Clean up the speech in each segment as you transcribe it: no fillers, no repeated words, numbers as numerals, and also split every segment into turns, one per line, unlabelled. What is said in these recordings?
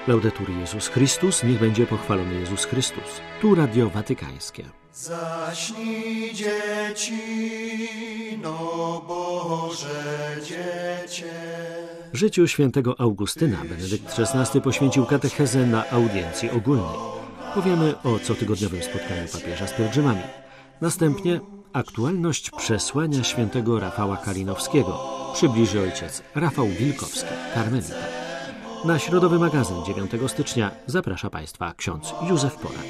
Laudetur Jezus Chrystus, niech będzie pochwalony Jezus Chrystus. Tu Radio Watykańskie.
Zaśnij dzieci, no Boże Dziecię.
Życiu świętego Augustyna Benedykt XVI poświęcił katechezę na audiencji ogólnej. Powiemy o cotygodniowym spotkaniu papieża z pielgrzymami. Następnie aktualność przesłania świętego Rafała Kalinowskiego przybliży ojciec Rafał Wilkowski, karmelita. Na środowy magazyn 9 stycznia zaprasza Państwa ksiądz Józef Polak.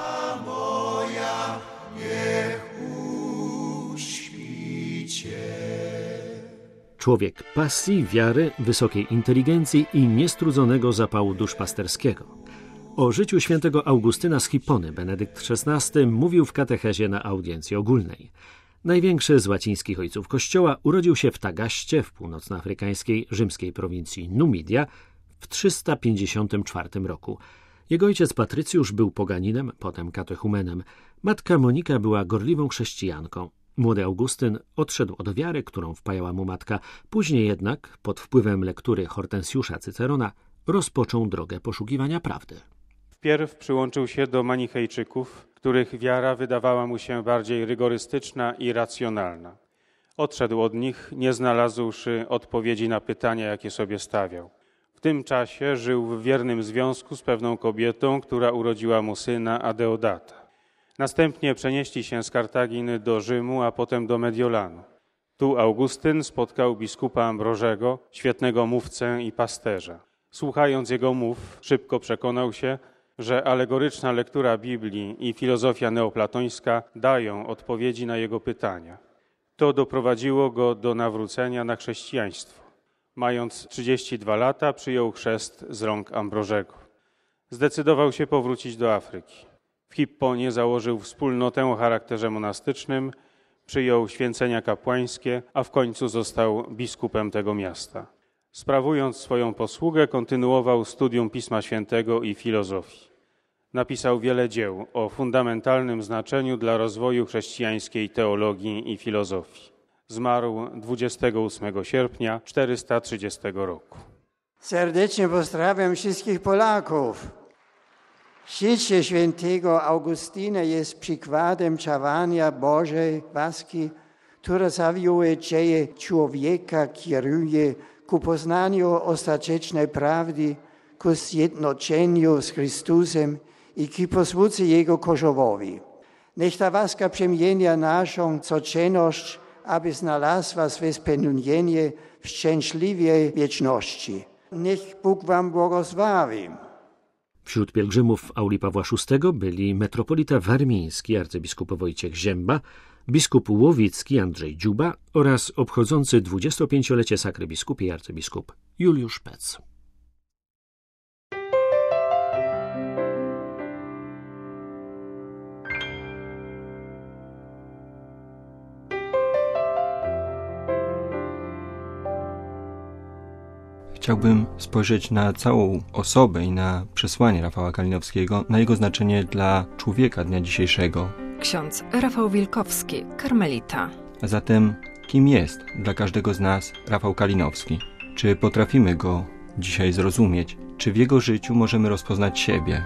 Człowiek pasji, wiary, wysokiej inteligencji i niestrudzonego zapału duszpasterskiego. O życiu świętego Augustyna z Hipony Benedykt XVI mówił w katechezie na audiencji ogólnej. Największy z łacińskich ojców Kościoła urodził się w Tagaście w północnoafrykańskiej rzymskiej prowincji Numidia w 354 roku. Jego ojciec Patrycjusz był poganinem, potem katechumenem. Matka Monika była gorliwą chrześcijanką. Młody Augustyn odszedł od wiary, którą wpajała mu matka. Później jednak, pod wpływem lektury Hortensjusza Cycerona, rozpoczął drogę poszukiwania prawdy.
Wpierw przyłączył się do manichejczyków, których wiara wydawała mu się bardziej rygorystyczna i racjonalna. Odszedł od nich, nie znalazłszy odpowiedzi na pytania, jakie sobie stawiał. W tym czasie żył w wiernym związku z pewną kobietą, która urodziła mu syna Adeodata. Następnie przenieśli się z Kartaginy do Rzymu, a potem do Mediolanu. Tu Augustyn spotkał biskupa Ambrożego, świetnego mówcę i pasterza. Słuchając jego mów, szybko przekonał się, że alegoryczna lektura Biblii i filozofia neoplatońska dają odpowiedzi na jego pytania. To doprowadziło go do nawrócenia na chrześcijaństwo. Mając 32 lata, przyjął chrzest z rąk Ambrożego. Zdecydował się powrócić do Afryki. W Hipponie założył wspólnotę o charakterze monastycznym, przyjął święcenia kapłańskie, a w końcu został biskupem tego miasta. Sprawując swoją posługę, kontynuował studium Pisma Świętego i filozofii. Napisał wiele dzieł o fundamentalnym znaczeniu dla rozwoju chrześcijańskiej teologii i filozofii. Zmarł 28 sierpnia 430 roku.
Serdecznie pozdrawiam wszystkich Polaków. Życie świętego Augustyna jest przykładem działania Bożej łaski, która zawioje dzieje człowieka, kieruje ku poznaniu ostatecznej prawdy, ku zjednoczeniu z Chrystusem i ku posłudze Jego Kościołowi. Niech ta łaska przemienia naszą codzienność, aby znalazła swe spełnienie w szczęśliwej wieczności. Niech Bóg wam błogosławi.
Wśród pielgrzymów w auli Pawła VI byli metropolita warmiński arcybiskup Wojciech Zięba, biskup łowicki Andrzej Dziuba oraz obchodzący 25-lecie sakry biskupi arcybiskup Juliusz Pec.
Chciałbym spojrzeć na całą osobę i na przesłanie Rafała Kalinowskiego, na jego znaczenie dla człowieka dnia dzisiejszego.
Ksiądz Rafał Wilkowski, karmelita.
A zatem, kim jest dla każdego z nas Rafał Kalinowski? Czy potrafimy go dzisiaj zrozumieć? Czy w jego życiu możemy rozpoznać siebie?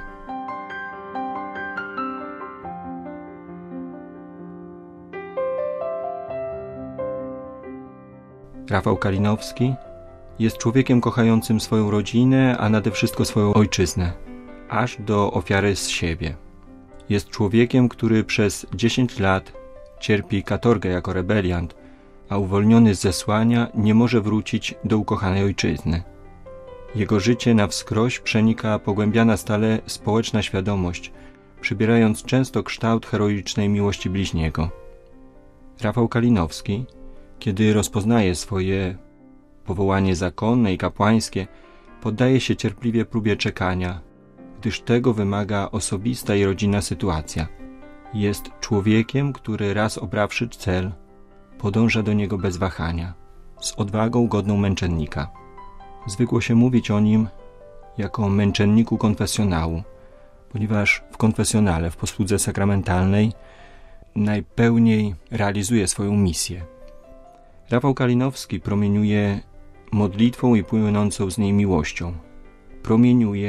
Rafał Kalinowski jest człowiekiem kochającym swoją rodzinę, a nade wszystko swoją ojczyznę, aż do ofiary z siebie. Jest człowiekiem, który przez 10 lat cierpi katorgę jako rebeliant, a uwolniony z zesłania nie może wrócić do ukochanej ojczyzny. Jego życie na wskroś przenika pogłębiana stale społeczna świadomość, przybierając często kształt heroicznej miłości bliźniego. Rafał Kalinowski, kiedy rozpoznaje swoje powołanie zakonne i kapłańskie, poddaje się cierpliwie próbie czekania, gdyż tego wymaga osobista i rodzinna sytuacja. Jest człowiekiem, który raz obrawszy cel, podąża do niego bez wahania, z odwagą godną męczennika. Zwykło się mówić o nim jako o męczenniku konfesjonału, ponieważ w konfesjonale, w posłudze sakramentalnej, najpełniej realizuje swoją misję. Rafał Kalinowski promieniuje modlitwą i płynącą z niej miłością. Promieniuje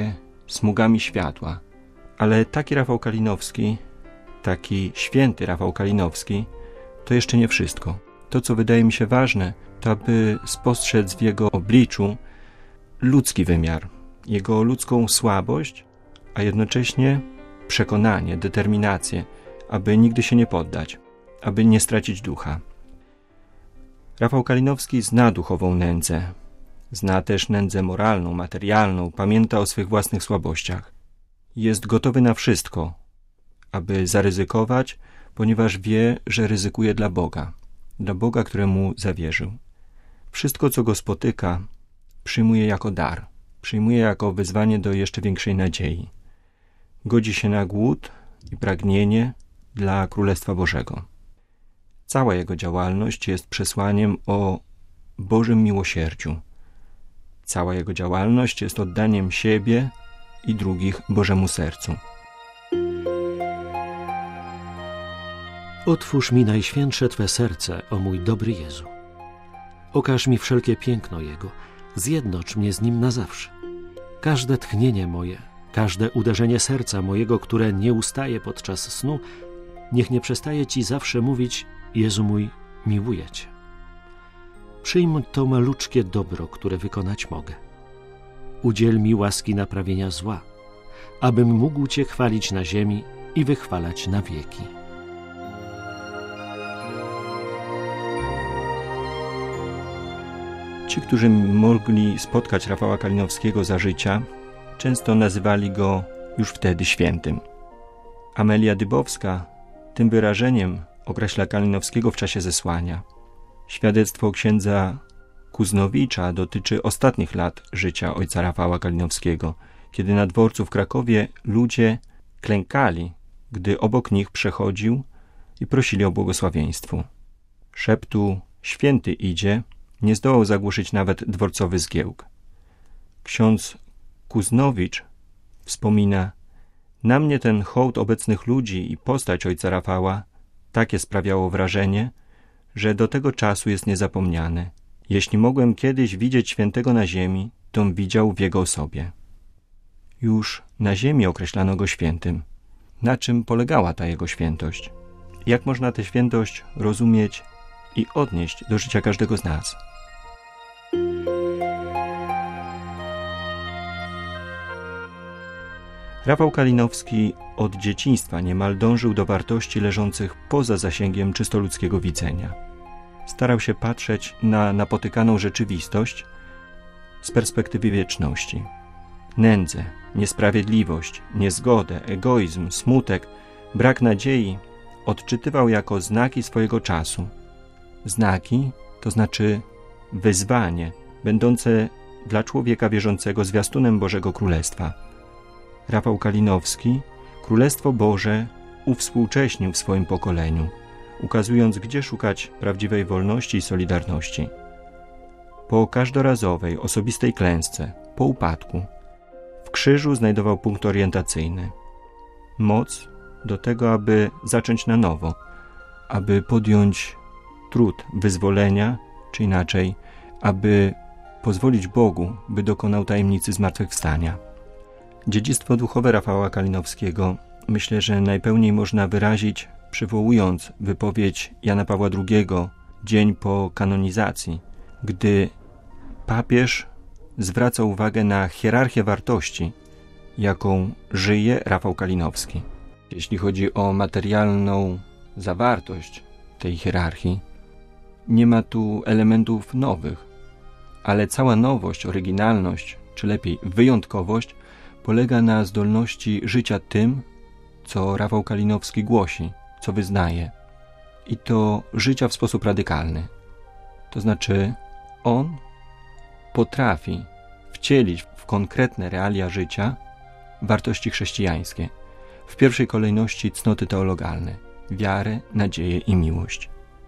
smugami światła. Ale taki Rafał Kalinowski, taki święty Rafał Kalinowski, to jeszcze nie wszystko. To, co wydaje mi się ważne, to aby spostrzec w jego obliczu ludzki wymiar, jego ludzką słabość, a jednocześnie przekonanie, determinację, aby nigdy się nie poddać, aby nie stracić ducha. Rafał Kalinowski zna duchową nędzę, zna też nędzę moralną, materialną, pamięta o swych własnych słabościach. Jest gotowy na wszystko, aby zaryzykować, ponieważ wie, że ryzykuje dla Boga, któremu zawierzył. Wszystko, co go spotyka, przyjmuje jako dar, przyjmuje jako wyzwanie do jeszcze większej nadziei. Godzi się na głód i pragnienie dla Królestwa Bożego. Cała jego działalność jest przesłaniem o Bożym miłosierdziu. Cała jego działalność jest oddaniem siebie i drugich Bożemu sercu.
Otwórz mi najświętsze Twe serce, o mój dobry Jezu. Okaż mi wszelkie piękno Jego, zjednocz mnie z Nim na zawsze. Każde tchnienie moje, każde uderzenie serca mojego, które nie ustaje podczas snu, niech nie przestaje Ci zawsze mówić: Jezu mój, miłuję Cię. Przyjm to maluczkie dobro, które wykonać mogę. Udziel mi łaski naprawienia zła, abym mógł Cię chwalić na ziemi i wychwalać na wieki.
Ci, którzy mogli spotkać Rafała Kalinowskiego za życia, często nazywali go już wtedy świętym. Amelia Dybowska tym wyrażeniem określa Kalinowskiego w czasie zesłania. Świadectwo księdza Kuznowicza dotyczy ostatnich lat życia ojca Rafała Kalinowskiego, kiedy na dworcu w Krakowie ludzie klękali, gdy obok nich przechodził i prosili o błogosławieństwo. Szeptu „Święty idzie” nie zdołał zagłuszyć nawet dworcowy zgiełk. Ksiądz Kuznowicz wspomina: na mnie ten hołd obecnych ludzi i postać ojca Rafała takie sprawiało wrażenie, że do tego czasu jest niezapomniany. Jeśli mogłem kiedyś widzieć świętego na ziemi, tom widział w jego osobie. Już na ziemi określano go świętym. Na czym polegała ta jego świętość? Jak można tę świętość rozumieć i odnieść do życia każdego z nas? Rafał Kalinowski od dzieciństwa niemal dążył do wartości leżących poza zasięgiem czysto ludzkiego widzenia. Starał się patrzeć na napotykaną rzeczywistość z perspektywy wieczności. Nędzę, niesprawiedliwość, niezgodę, egoizm, smutek, brak nadziei odczytywał jako znaki swojego czasu. Znaki, to znaczy wyzwanie, będące dla człowieka wierzącego zwiastunem Bożego Królestwa. Rafał Kalinowski Królestwo Boże uwspółcześnił w swoim pokoleniu, ukazując, gdzie szukać prawdziwej wolności i solidarności. Po każdorazowej, osobistej klęsce, po upadku, w krzyżu znajdował punkt orientacyjny. Moc do tego, aby zacząć na nowo, aby podjąć trud wyzwolenia, czy inaczej, aby pozwolić Bogu, by dokonał tajemnicy zmartwychwstania. Dziedzictwo duchowe Rafała Kalinowskiego myślę, że najpełniej można wyrazić, przywołując wypowiedź Jana Pawła II dzień po kanonizacji, gdy papież zwraca uwagę na hierarchię wartości, jaką żyje Rafał Kalinowski. Jeśli chodzi o materialną zawartość tej hierarchii, nie ma tu elementów nowych, ale cała nowość, oryginalność, czy lepiej wyjątkowość polega na zdolności życia tym, co Rafał Kalinowski głosi, co wyznaje. I to życia w sposób radykalny. To znaczy, on potrafi wcielić w konkretne realia życia wartości chrześcijańskie. W pierwszej kolejności cnoty teologalne, wiarę, nadzieję i miłość.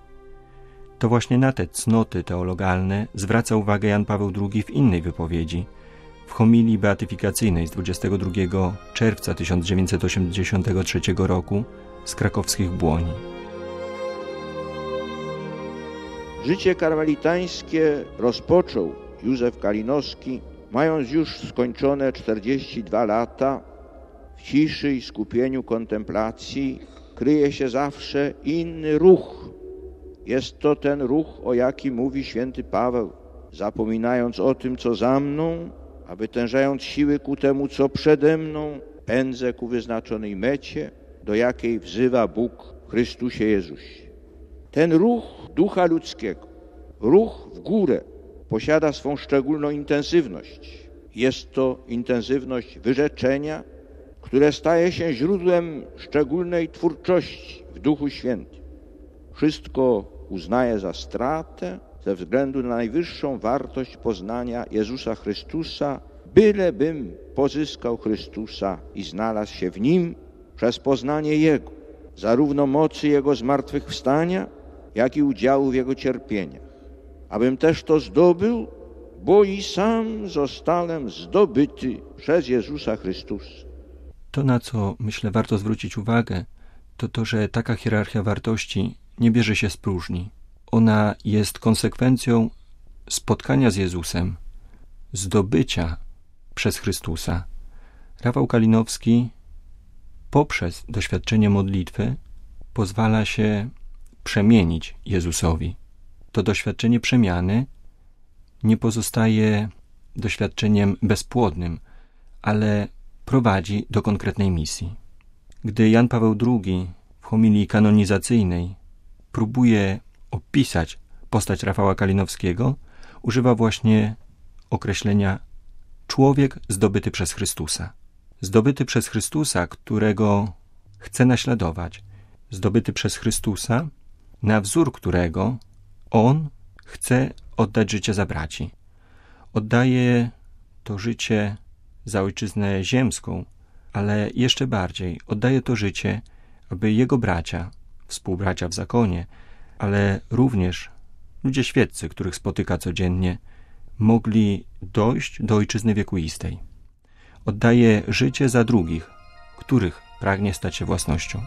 To właśnie na te cnoty teologalne zwraca uwagę Jan Paweł II w innej wypowiedzi, w homilii beatyfikacyjnej z 22 czerwca 1983 roku z krakowskich Błoni.
Życie karmelitańskie rozpoczął Józef Kalinowski w Mając już skończone 42 lata, w ciszy i skupieniu kontemplacji kryje się zawsze inny ruch. Jest to ten ruch, o jakim mówi święty Paweł. Zapominając o tym, co za mną, a wytężając siły ku temu, co przede mną, pędzę ku wyznaczonej mecie, do jakiej wzywa Bóg w Chrystusie Jezusie. Ten ruch ducha ludzkiego, ruch w górę, posiada swą szczególną intensywność. Jest to intensywność wyrzeczenia, które staje się źródłem szczególnej twórczości w Duchu Świętym. Wszystko uznaje za stratę ze względu na najwyższą wartość poznania Jezusa Chrystusa, bylebym pozyskał Chrystusa i znalazł się w Nim przez poznanie Jego, zarówno mocy Jego zmartwychwstania, jak i udziału w Jego cierpieniach. Abym też to zdobył, bo i sam zostałem zdobyty przez Jezusa Chrystusa.
To, na co myślę warto zwrócić uwagę, to to, że taka hierarchia wartości nie bierze się z próżni. Ona jest konsekwencją spotkania z Jezusem, zdobycia przez Chrystusa. Rafał Kalinowski poprzez doświadczenie modlitwy pozwala się przemienić Jezusowi. To doświadczenie przemiany nie pozostaje doświadczeniem bezpłodnym, ale prowadzi do konkretnej misji. Gdy Jan Paweł II w homilii kanonizacyjnej próbuje opisać postać Rafała Kalinowskiego, używa właśnie określenia człowiek zdobyty przez Chrystusa. Zdobyty przez Chrystusa, którego chce naśladować. Zdobyty przez Chrystusa, na wzór którego on chce oddać życie za braci. Oddaje to życie za ojczyznę ziemską, ale jeszcze bardziej oddaje to życie, aby jego bracia, współbracia w zakonie, ale również ludzie świeccy, których spotyka codziennie, mogli dojść do ojczyzny wiekuistej. Oddaje życie za drugich, których pragnie stać się własnością.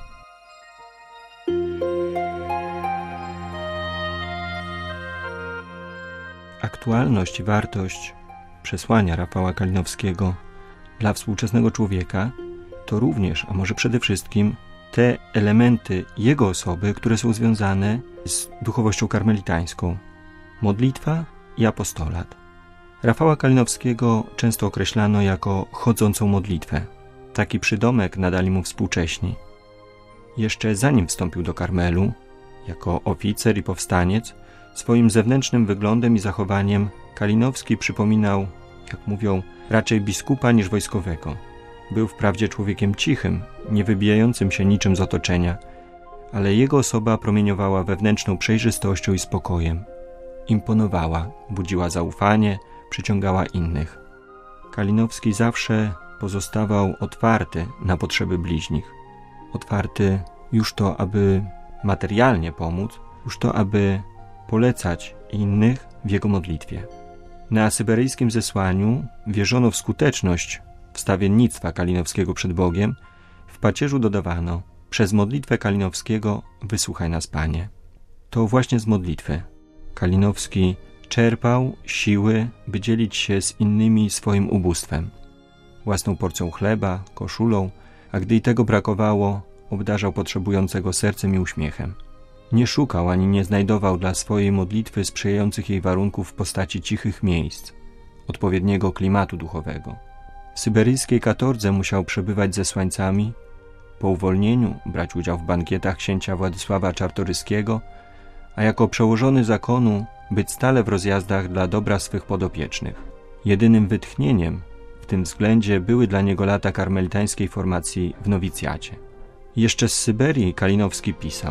Aktualność i wartość przesłania Rafała Kalinowskiego dla współczesnego człowieka to również, a może przede wszystkim, te elementy jego osoby, które są związane z duchowością karmelitańską. Modlitwa i apostolat. Rafała Kalinowskiego często określano jako chodzącą modlitwę. Taki przydomek nadali mu współcześni. Jeszcze zanim wstąpił do Karmelu, jako oficer i powstaniec, swoim zewnętrznym wyglądem i zachowaniem Kalinowski przypominał, jak mówią, raczej biskupa niż wojskowego. Był wprawdzie człowiekiem cichym, nie wybijającym się niczym z otoczenia, ale jego osoba promieniowała wewnętrzną przejrzystością i spokojem. Imponowała, budziła zaufanie, przyciągała innych. Kalinowski zawsze pozostawał otwarty na potrzeby bliźnich. Otwarty już to, aby materialnie pomóc, już to, aby polecać innych w jego modlitwie. Na syberyjskim zesłaniu wierzono w skuteczność wstawiennictwa Kalinowskiego przed Bogiem. W pacierzu dodawano: przez modlitwę Kalinowskiego wysłuchaj nas, Panie. To właśnie z modlitwy Kalinowski czerpał siły, by dzielić się z innymi swoim ubóstwem. Własną porcją chleba, koszulą, a gdy i tego brakowało, obdarzał potrzebującego sercem i uśmiechem. Nie szukał ani nie znajdował dla swojej modlitwy sprzyjających jej warunków w postaci cichych miejsc, odpowiedniego klimatu duchowego. W syberyjskiej katordze musiał przebywać ze zesłańcami, po uwolnieniu brać udział w bankietach księcia Władysława Czartoryskiego, a jako przełożony zakonu być stale w rozjazdach dla dobra swych podopiecznych. Jedynym wytchnieniem w tym względzie były dla niego lata karmelitańskiej formacji w nowicjacie. Jeszcze z Syberii Kalinowski pisał: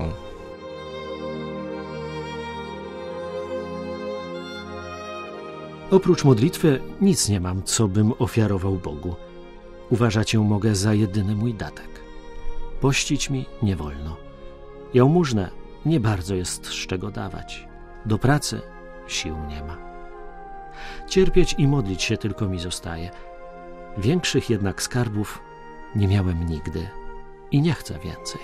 oprócz modlitwy nic nie mam, co bym ofiarował Bogu. Uważać ją mogę za jedyny mój datek. Pościć mi nie wolno. Jałmużnę nie bardzo jest z czego dawać. Do pracy sił nie ma. Cierpieć i modlić się tylko mi zostaje. Większych jednak skarbów nie miałem nigdy i nie chcę więcej.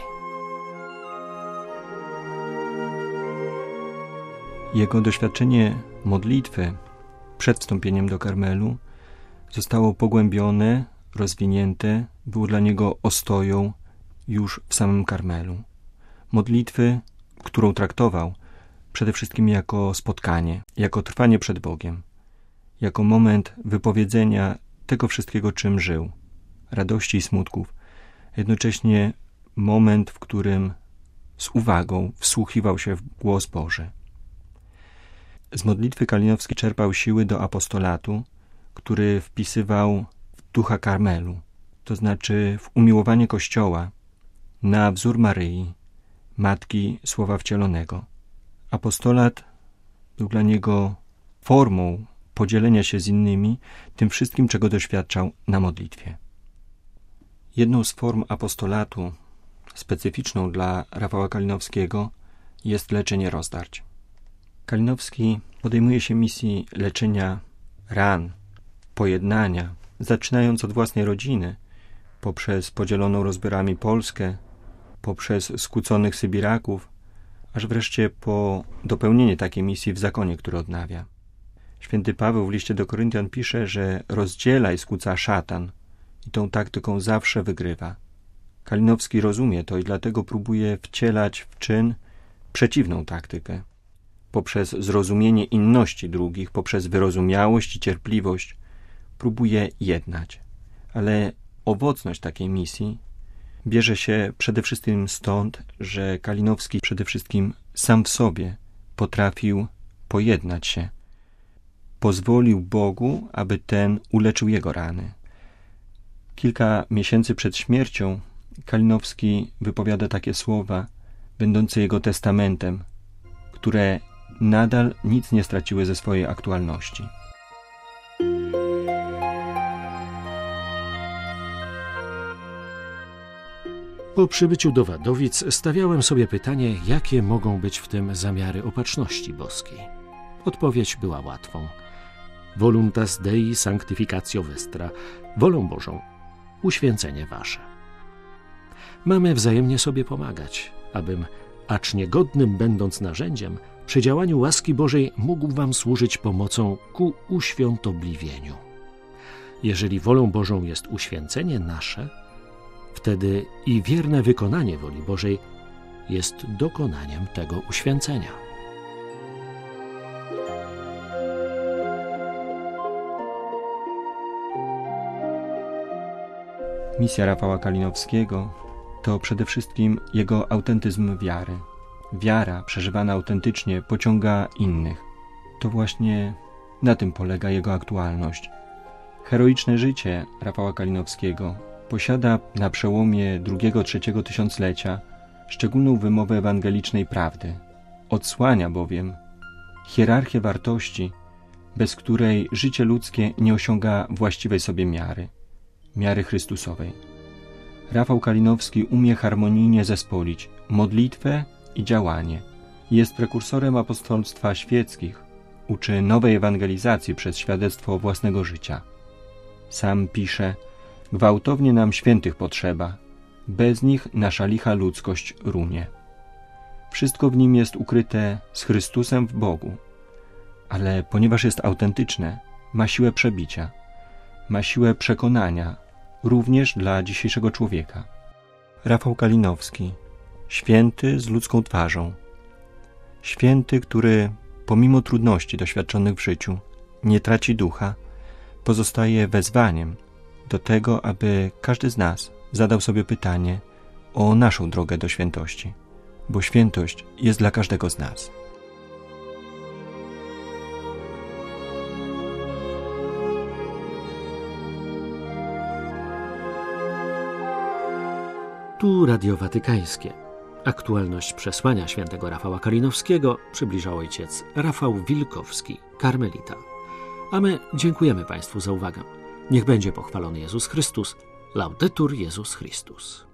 Jego doświadczenie modlitwy przed wstąpieniem do Karmelu zostało pogłębione, rozwinięte, było dla niego ostoją już w samym Karmelu. Modlitwy, którą traktował przede wszystkim jako spotkanie, jako trwanie przed Bogiem, jako moment wypowiedzenia tego wszystkiego, czym żył, radości i smutków, jednocześnie moment, w którym z uwagą wsłuchiwał się w głos Boży. Z modlitwy Kalinowski czerpał siły do apostolatu, który wpisywał w ducha Karmelu, to znaczy w umiłowanie Kościoła na wzór Maryi, Matki Słowa Wcielonego. Apostolat był dla niego formą podzielenia się z innymi tym wszystkim, czego doświadczał na modlitwie. Jedną z form apostolatu, specyficzną dla Rafała Kalinowskiego, jest leczenie rozdarć. Kalinowski podejmuje się misji leczenia ran, pojednania, zaczynając od własnej rodziny, poprzez podzieloną rozbiorami Polskę, poprzez skłóconych Sybiraków, aż wreszcie po dopełnienie takiej misji w zakonie, który odnawia. Święty Paweł w liście do Koryntian pisze, że rozdziela i skłóca szatan i tą taktyką zawsze wygrywa. Kalinowski rozumie to i dlatego próbuje wcielać w czyn przeciwną taktykę. Poprzez zrozumienie inności drugich, poprzez wyrozumiałość i cierpliwość próbuje jednać. Ale owocność takiej misji bierze się przede wszystkim stąd, że Kalinowski przede wszystkim sam w sobie potrafił pojednać się. Pozwolił Bogu, aby ten uleczył jego rany. Kilka miesięcy przed śmiercią Kalinowski wypowiada takie słowa, będące jego testamentem, które nadal nic nie straciły ze swojej aktualności.
Po przybyciu do Wadowic stawiałem sobie pytanie, jakie mogą być w tym zamiary opatrzności boskiej. Odpowiedź była łatwą. Voluntas Dei sanctificatio vestra, wolą Bożą, uświęcenie wasze. Mamy wzajemnie sobie pomagać, abym, acz niegodnym będąc narzędziem, przy działaniu łaski Bożej mógł wam służyć pomocą ku uświątobliwieniu. Jeżeli wolą Bożą jest uświęcenie nasze, wtedy i wierne wykonanie woli Bożej jest dokonaniem tego uświęcenia.
Misja Rafała Kalinowskiego to przede wszystkim jego autentyzm wiary. Wiara przeżywana autentycznie pociąga innych. To właśnie na tym polega jego aktualność. Heroiczne życie Rafała Kalinowskiego posiada na przełomie II-III tysiąclecia szczególną wymowę ewangelicznej prawdy. Odsłania bowiem hierarchię wartości, bez której życie ludzkie nie osiąga właściwej sobie miary Chrystusowej. Rafał Kalinowski umie harmonijnie zespolić modlitwę i działanie. Jest prekursorem apostolstwa świeckich, uczy nowej ewangelizacji przez świadectwo własnego życia. Sam pisze: gwałtownie nam świętych potrzeba, bez nich nasza licha ludzkość runie. Wszystko w nim jest ukryte z Chrystusem w Bogu, ale ponieważ jest autentyczne, ma siłę przebicia, ma siłę przekonania, również dla dzisiejszego człowieka. Rafał Kalinowski, święty z ludzką twarzą, święty, który pomimo trudności doświadczonych w życiu nie traci ducha, pozostaje wezwaniem do tego, aby każdy z nas zadał sobie pytanie o naszą drogę do świętości, bo świętość jest dla każdego z nas.
Tu Radio Watykańskie. Aktualność przesłania świętego Rafała Kalinowskiego przybliżał ojciec Rafał Wilkowski, karmelita. A my dziękujemy Państwu za uwagę. Niech będzie pochwalony Jezus Chrystus. Laudetur Jezus Chrystus.